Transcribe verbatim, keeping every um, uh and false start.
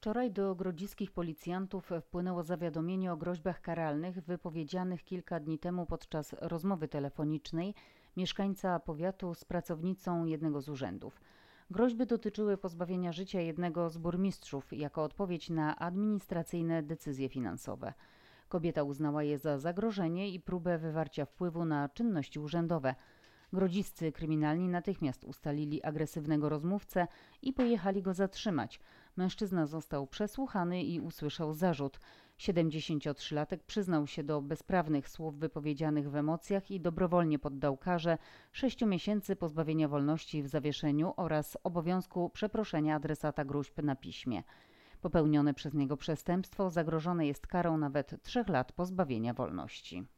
Wczoraj do grodziskich policjantów wpłynęło zawiadomienie o groźbach karalnych wypowiedzianych kilka dni temu podczas rozmowy telefonicznej mieszkańca powiatu z pracownicą jednego z urzędów. Groźby dotyczyły pozbawienia życia jednego z burmistrzów jako odpowiedź na administracyjne decyzje finansowe. Kobieta uznała je za zagrożenie i próbę wywarcia wpływu na czynności urzędowe. Grodziscy kryminalni natychmiast ustalili agresywnego rozmówcę i pojechali go zatrzymać. Mężczyzna został przesłuchany i usłyszał zarzut. siedemdziesięciotrzylatek przyznał się do bezprawnych słów wypowiedzianych w emocjach i dobrowolnie poddał karze sześciu miesięcy pozbawienia wolności w zawieszeniu oraz obowiązku przeproszenia adresata gróźb na piśmie. Popełnione przez niego przestępstwo zagrożone jest karą nawet trzech lat pozbawienia wolności.